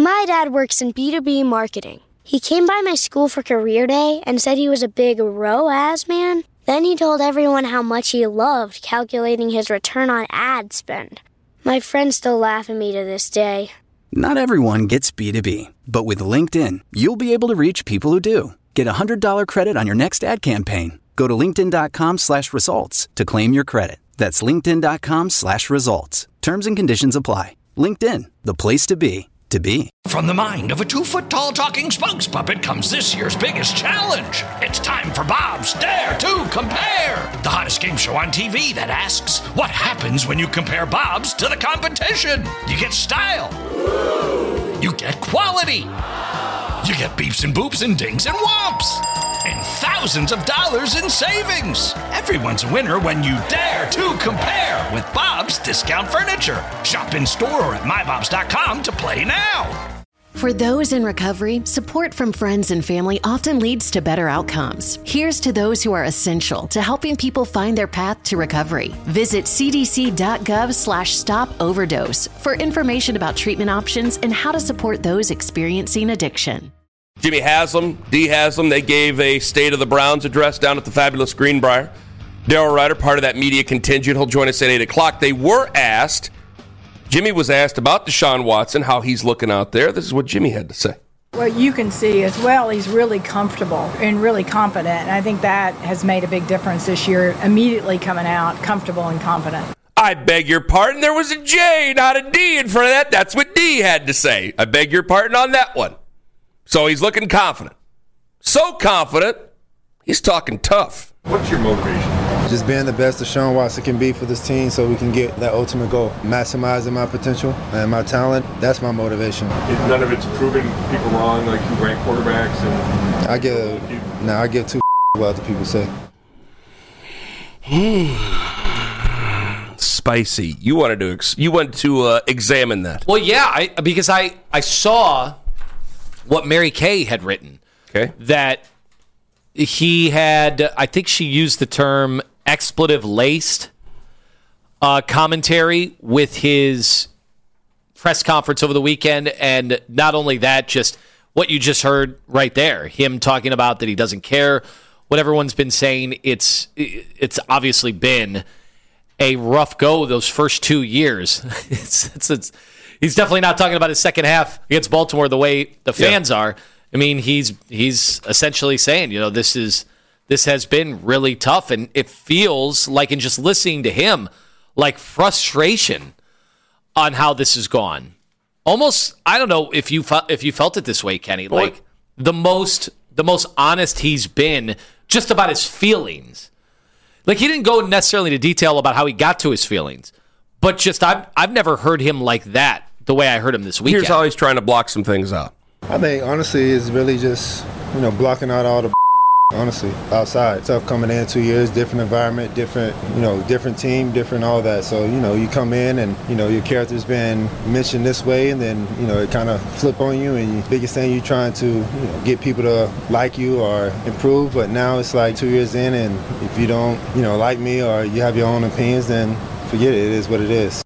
My dad works in B2B marketing. He came by my school for career day and said he was a big ROAS man. Then he told everyone how much he loved calculating his return on ad spend. My friends still laugh at me to this day. Not everyone gets B2B, but with LinkedIn, you'll be able to reach people who do. Get a $100 credit on your next ad campaign. Go to linkedin.com/results to claim your credit. That's linkedin.com/results. Terms and conditions apply. LinkedIn, the place to be. From the mind of a 2-foot-tall talking spokes puppet comes this year's biggest challenge. It's time for Bob's Dare to Compare, the hottest game show on TV that asks, what happens when you compare Bob's to the competition? You get style. You get quality. You get beeps and boops and dings and whomps. And thousands of dollars in savings. Everyone's a winner when you dare to compare with Bob's Discount Furniture. Shop in store or at mybobs.com to play now. For those in recovery, support from friends and family often leads to better outcomes. Here's to those who are essential to helping people find their path to recovery. Visit cdc.gov/stop-overdose for information about treatment options and how to support those experiencing addiction. Jimmy Haslam, Dee Haslam, they gave a State of the Browns address down at the fabulous Greenbrier. Darryl Ryder, part of that media contingent, he'll join us at 8 o'clock. Jimmy was asked about Deshaun Watson, how he's looking out there. This is what Jimmy had to say. Well, you can see as well, he's really comfortable and really confident. And I think that has made a big difference this year, immediately coming out comfortable and confident. I beg your pardon, there was a J, not a D in front of that. That's what D had to say. I beg your pardon on that one. So he's looking confident. So confident, he's talking tough. What's your motivation? Just being the best Deshaun Watson can be for this team so we can get that ultimate goal. Maximizing my potential and my talent, that's my motivation. None of it's proving people wrong, like you rank quarterbacks? And I give two what other people say. Spicy. You wanted to examine that. Well, yeah, because I saw what Mary Kay had written. Okay. That he had, I think she used the term expletive-laced commentary with his press conference over the weekend. And not only that, just what you just heard right there, him talking about that he doesn't care what everyone's been saying. It's obviously been a rough go those first 2 years. He's definitely not talking about his second half against Baltimore the way the fans are. I mean, he's essentially saying, this has been really tough, and it feels like, in just listening to him, like frustration on how this has gone. Almost, I don't know if you felt it this way, Kenny. Like the most honest he's been just about his feelings. Like, he didn't go necessarily into detail about how he got to his feelings, but just I've never heard him like that the way I heard him this weekend. Here's how he's trying to block some things out. I think, honestly, it's really just, blocking out all the honestly, outside. Tough coming in 2 years, different environment, different team, different all that. So, you come in and, your character's been mentioned this way, and then, it kind of flip on you, and the biggest thing you're trying to, get people to like you or improve. But now it's like 2 years in, and if you don't, like me or you have your own opinions, then forget it. It is what it is.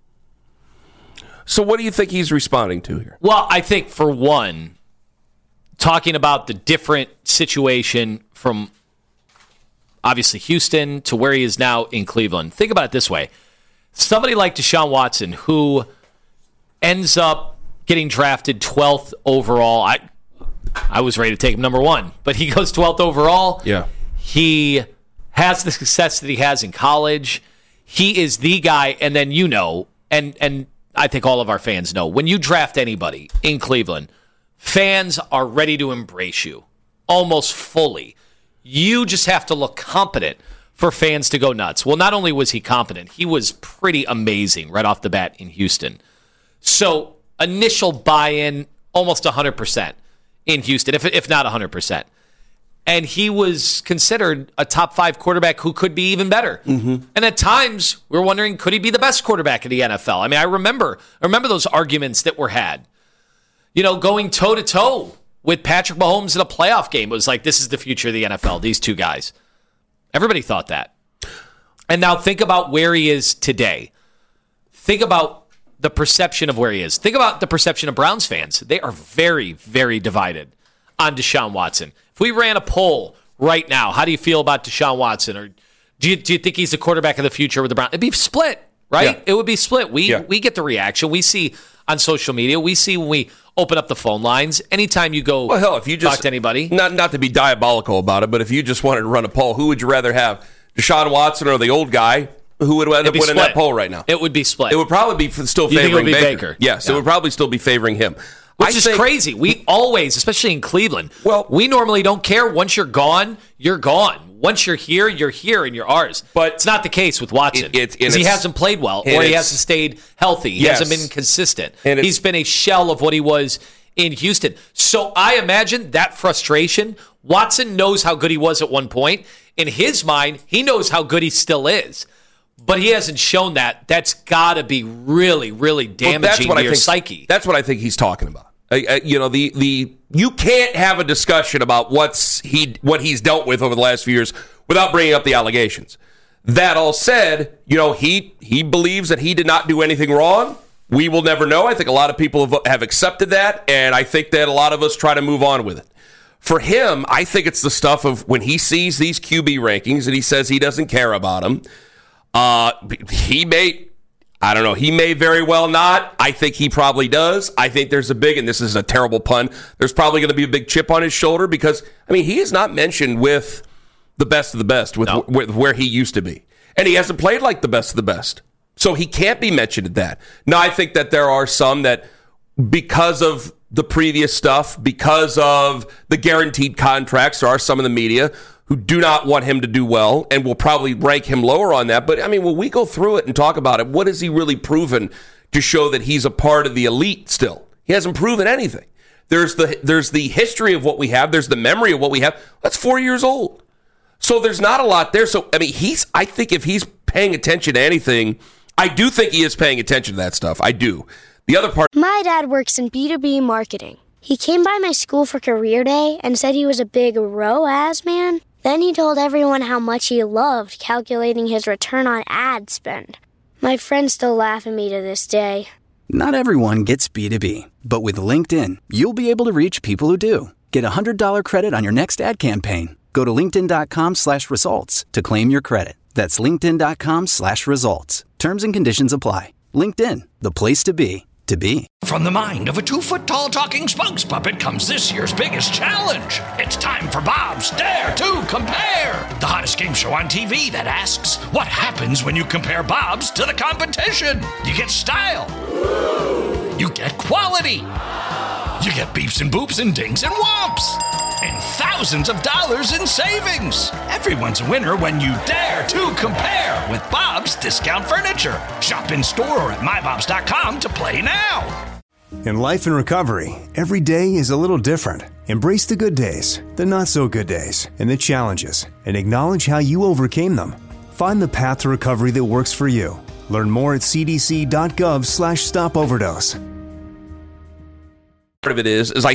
So what do you think he's responding to here? Well, I think, for one, talking about the different situation from obviously Houston to where he is now in Cleveland. Think about it this way. Somebody like Deshaun Watson, who ends up getting drafted 12th overall. I was ready to take him number 1, but he goes 12th overall. Yeah. He has the success that he has in college. He is the guy, and then and I think all of our fans know, when you draft anybody in Cleveland, fans are ready to embrace you almost fully. You just have to look competent for fans to go nuts. Well, not only was he competent, he was pretty amazing right off the bat in Houston. So initial buy-in, almost 100% in Houston, if not 100%. And he was considered a top 5 quarterback who could be even better. Mm-hmm. And at times, we were wondering, could he be the best quarterback in the NFL? I mean, I remember those arguments that were had. Going toe-to-toe with Patrick Mahomes in a playoff game. It was like, this is the future of the NFL, these two guys. Everybody thought that. And now think about where he is today. Think about the perception of where he is. Think about the perception of Browns fans. They are very, very divided on Deshaun Watson. If we ran a poll right now, how do you feel about Deshaun Watson? Or do you think he's the quarterback of the future with the Browns? It'd be split, right? Yeah. It would be split. We get the reaction. We see on social media. We see when we open up the phone lines. Anytime you go if you just talk to anybody. Not to be diabolical about it, but if you just wanted to run a poll, who would you rather have, Deshaun Watson or the old guy? Who would end up winning that poll right now? It would be split. It would probably be still favoring Baker. Yes, it would probably still be favoring him. Which is crazy. We always, especially in Cleveland, we normally don't care. Once you're gone, you're gone. Once you're here, and you're ours. But it's not the case with Watson. Because he hasn't played well, or he hasn't stayed healthy. He hasn't been consistent. He's been a shell of what he was in Houston. So I imagine that frustration. Watson knows how good he was at one point. In his mind, he knows how good he still is. But he hasn't shown that. That's got to be really, really damaging to your psyche. That's what I think he's talking about. You can't have a discussion about what he's dealt with over the last few years without bringing up the allegations. That all said, he believes that he did not do anything wrong. We will never know. I think a lot of people have accepted that, and I think that a lot of us try to move on with it. For him, I think it's the stuff of when he sees these QB rankings and he says he doesn't care about them. He may very well not. I think he probably does. I think there's and this is a terrible pun, there's probably going to be a big chip on his shoulder because, he is not mentioned with the best of the best, with where he used to be. And he hasn't played like the best of the best. So he can't be mentioned at that. Now, I think that there are some that, because of the previous stuff, because of the guaranteed contracts, there are some in the media who do not want him to do well and will probably rank him lower on that. But, when we go through it and talk about it, what has he really proven to show that he's a part of the elite still? He hasn't proven anything. There's the history of what we have. There's the memory of what we have. That's 4 years old. So there's not a lot there. So, I think if he's paying attention to anything, I do think he is paying attention to that stuff. I do. The other part... My dad works in B2B marketing. He came by my school for career day and said he was a big ROAS man. Then he told everyone how much he loved calculating his return on ad spend. My friends still laugh at me to this day. Not everyone gets B2B, but with LinkedIn, you'll be able to reach people who do. Get a $100 credit on your next ad campaign. Go to linkedin.com/results to claim your credit. That's linkedin.com/results. Terms and conditions apply. LinkedIn, the place to be, to be. From the mind of a 2-foot-tall talking spokes puppet comes this year's biggest challenge. It's time for Bob's Dare to Compare, the hottest game show on TV that asks, what happens when you compare Bob's to the competition? You get style. You get quality. You get beeps and boops and dings and whomps. And thousands of dollars in savings. Everyone's a winner when you dare to compare with Bob's Discount Furniture. Shop in store or at mybobs.com to play now. In life and recovery, every day is a little different. Embrace the good days, the not so good days, and the challenges, and acknowledge how you overcame them. Find the path to recovery that works for you. Learn more at cdc.gov/stopoverdose. Part of it is I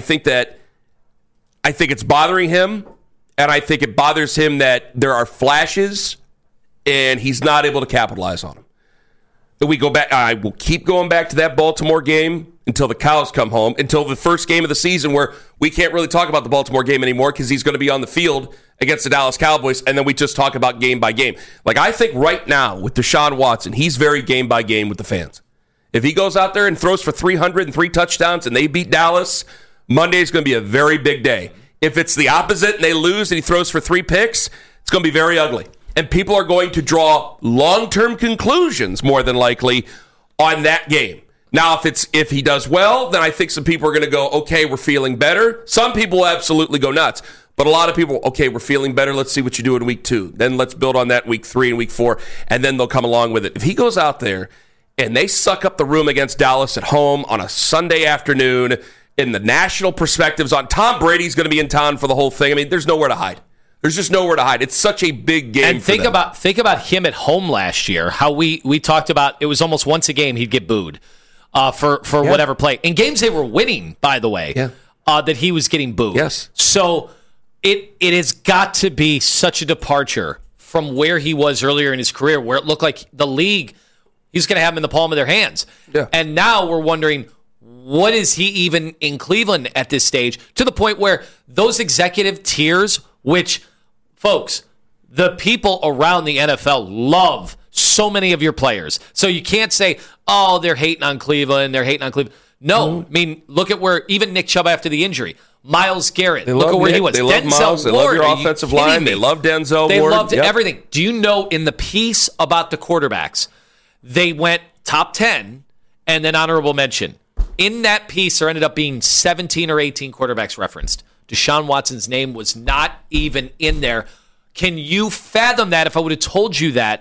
think it's bothering him, and I think it bothers him that there are flashes, and he's not able to capitalize on them. I will keep going back to that Baltimore game until the cows come home, until the first game of the season where we can't really talk about the Baltimore game anymore because he's going to be on the field against the Dallas Cowboys, and then we just talk about game by game. I think right now with Deshaun Watson, he's very game by game with the fans. If he goes out there and throws for 303 touchdowns and they beat Dallas, Monday is going to be a very big day. If it's the opposite and they lose and he throws for 3 picks, it's going to be very ugly. And people are going to draw long-term conclusions, more than likely, on that game. Now, if he does well, then I think some people are going to go, okay, we're feeling better. Some people will absolutely go nuts. But a lot of people, okay, we're feeling better. Let's see what you do in week 2. Then let's build on that week 3 and week 4, and then they'll come along with it. If he goes out there and they suck up the room against Dallas at home on a Sunday afternoon, in the national perspectives on Tom Brady's going to be in town for the whole thing. There's nowhere to hide. There's just nowhere to hide. It's such a big game. And think about him at home last year. How we talked about it was almost once a game he'd get booed for whatever play. In games they were winning, by the way, that he was getting booed. Yes. So it has got to be such a departure from where he was earlier in his career, where it looked like the league He's going to have him in the palm of their hands. Yeah. And now we're wondering, what is he even in Cleveland at this stage? To the point where those executive tiers, which, folks, the people around the NFL love so many of your players. So you can't say, oh, they're hating on Cleveland. No, I mean, look at where even Nick Chubb after the injury, Myles Garrett, look at where he was. They love Myles. They love your offensive line. They love Denzel Ward. They loved everything. Do you know in the piece about the quarterbacks, they went top 10 and then honorable mention. In that piece, there ended up being 17 or 18 quarterbacks referenced. Deshaun Watson's name was not even in there. Can you fathom that if I would have told you that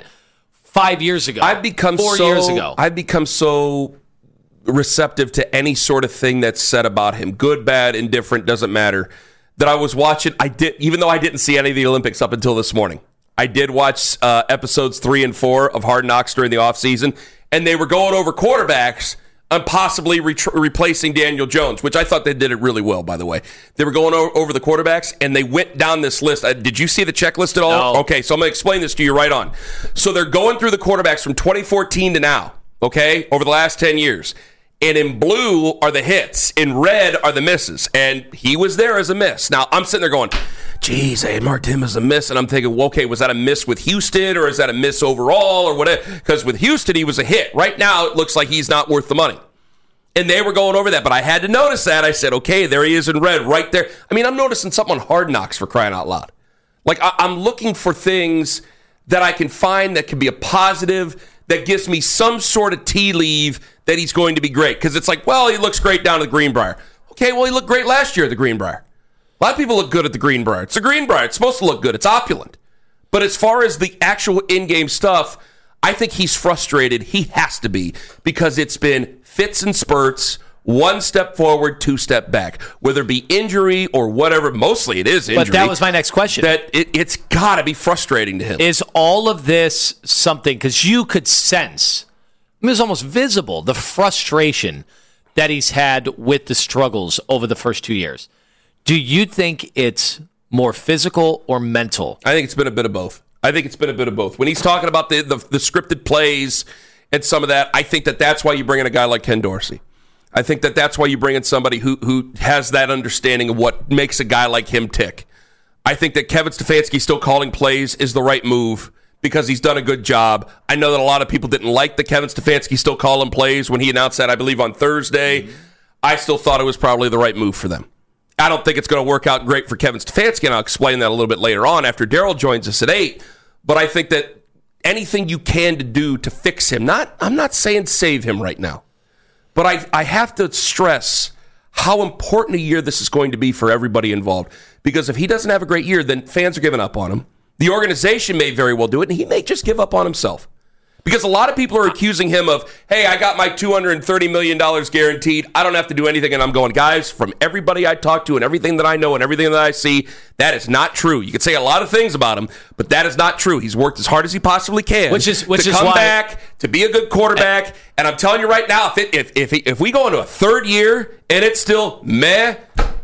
5 years ago? I've become 4 years ago. I've become so receptive to any sort of thing that's said about him, good, bad, indifferent, doesn't matter, that I was watching. Even though I didn't see any of the Olympics up until this morning, I did watch episodes 3 and 4 of Hard Knocks during the offseason, and they were going over quarterbacks and possibly replacing Daniel Jones, which I thought they did it really well, by the way. They were going over the quarterbacks, and they went down this list. Did you see the checklist at all? No. Okay, so I'm going to explain this to you right on. So they're going through the quarterbacks from 2014 to now, okay, over the last 10 years. And in blue are the hits. In red are the misses. And he was there as a miss. Now, I'm sitting there going, geez, they marked him as a miss. And I'm thinking, well, okay, was that a miss with Houston or is that a miss overall or whatever? Because with Houston, he was a hit. Right now, it looks like he's not worth the money. And they were going over that. But I had to notice that. I said, okay, there he is in red right there. I mean, I'm noticing something on Hard Knocks, for crying out loud. Like, I'm looking for things that I can find that can be a positive, that gives me some sort of tea leave that he's going to be great. Because it's like, well, he looks great down at the Greenbrier. Okay, well, he looked great last year at the Greenbrier. A lot of people look good at the Greenbrier. It's the Greenbrier. It's supposed to look good. It's opulent. But as far as the actual in-game stuff, I think he's frustrated. He has to be, because it's been fits and spurts, one step forward, two step back. Whether it be injury or whatever, mostly it is injury. But that was my next question. That it's got to be frustrating to him. Is all of this something, because you could sense, it was almost visible, the frustration that he's had with the struggles over the first 2 years. Do you think it's more physical or mental? I think it's been a bit of both. When he's talking about the scripted plays and some of that, I think that's why you bring in a guy like Ken Dorsey. I think that's why you bring in somebody who has that understanding of what makes a guy like him tick. I think that Kevin Stefanski still calling plays is the right move because he's done a good job. I know that a lot of people didn't like the Kevin Stefanski still calling plays when he announced that, I believe, on Thursday. Mm-hmm. I still thought it was probably the right move for them. I don't think it's going to work out great for Kevin Stefanski, and I'll explain that a little bit later on after Daryl joins us at 8. But I think that anything you can to do to fix him, I'm not saying save him right now, but I have to stress how important a year this is going to be for everybody involved. Because if he doesn't have a great year, then fans are giving up on him. The organization may very well do it, and he may just give up on himself. Because a lot of people are accusing him of, hey, I got my $230 million guaranteed. I don't have to do anything. And I'm going, guys, from everybody I talk to and everything that I know and everything that I see, that is not true. You can say a lot of things about him, but that is not true. He's worked as hard as he possibly can to come back, to be a good quarterback. And I'm telling you right now, if we go into a third year and it's still meh,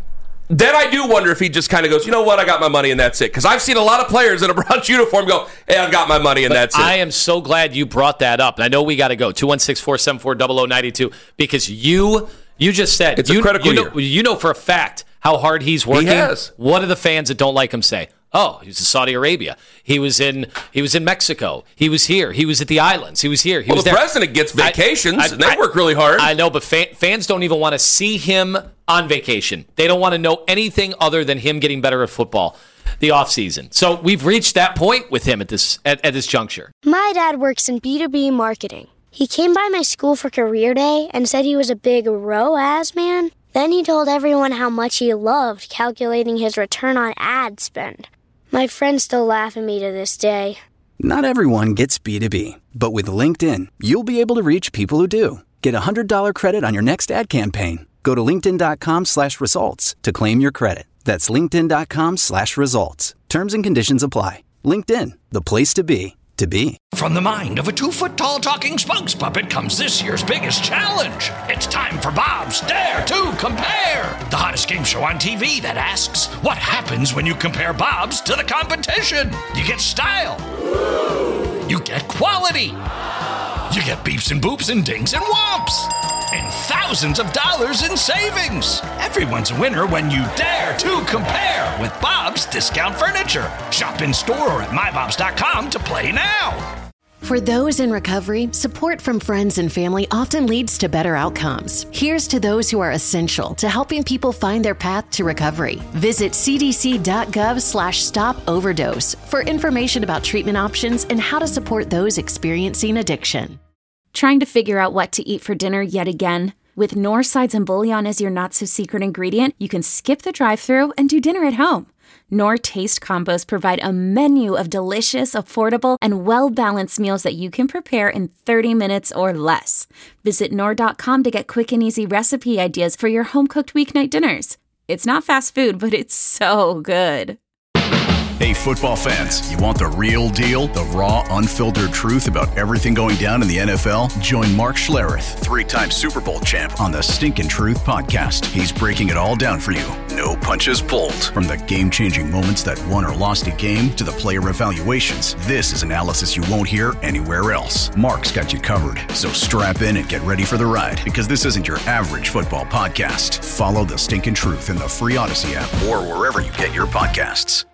then I do wonder if he just kind of goes, you know what, I got my money and that's it. Because I've seen a lot of players in a Browns uniform go, hey, I've got my money and that's it. I am so glad you brought that up. And I know we got to go. 216-474-0092. Because you just said, it's a critical year. You know for a fact how hard he's working. He has. What do the fans that don't like him say? Oh, he was in Saudi Arabia. He was in Mexico. He was here. He was at the islands. He was here. The president gets vacations, and they work really hard. I know, but fans don't even want to see him on vacation. They don't want to know anything other than him getting better at football the offseason. So we've reached that point with him at this juncture. My dad works in B2B marketing. He came by my school for career day and said he was a big ROAS man. Then he told everyone how much he loved calculating his return on ad spend. My friends still laugh at me to this day. Not everyone gets B2B, but with LinkedIn, you'll be able to reach people who do. Get a $100 credit on your next ad campaign. Go to linkedin.com/results to claim your credit. That's linkedin.com/results. Terms and conditions apply. LinkedIn, the place to be, to be. From the mind of a 2-foot-tall talking spokes puppet comes this year's biggest challenge. It's time for Bob's Dare to Compare, the hottest game show on TV that asks, what happens when you compare Bob's to the competition? You get style. You get quality. You get beeps and boops and dings and whomps. And thousands of dollars in savings. Everyone's a winner when you dare to compare with Bob's Discount Furniture. Shop in store or at mybobs.com to play now. For those in recovery, support from friends and family often leads to better outcomes. Here's to those who are essential to helping people find their path to recovery. Visit cdc.gov/stop-overdose for information about treatment options and how to support those experiencing addiction. Trying to figure out what to eat for dinner yet again? With Knorr sides and bouillon as your not-so-secret ingredient, you can skip the drive-thru and do dinner at home. Knorr Taste Combos provide a menu of delicious, affordable, and well-balanced meals that you can prepare in 30 minutes or less. Visit Knorr.com to get quick and easy recipe ideas for your home-cooked weeknight dinners. It's not fast food, but it's so good. Hey, football fans, you want the real deal? The raw, unfiltered truth about everything going down in the NFL? Join Mark Schlereth, 3-time Super Bowl champ, on the Stinkin' Truth podcast. He's breaking it all down for you. No punches pulled. From the game-changing moments that won or lost a game to the player evaluations, this is analysis you won't hear anywhere else. Mark's got you covered. So strap in and get ready for the ride, because this isn't your average football podcast. Follow the Stinkin' Truth in the free Odyssey app or wherever you get your podcasts.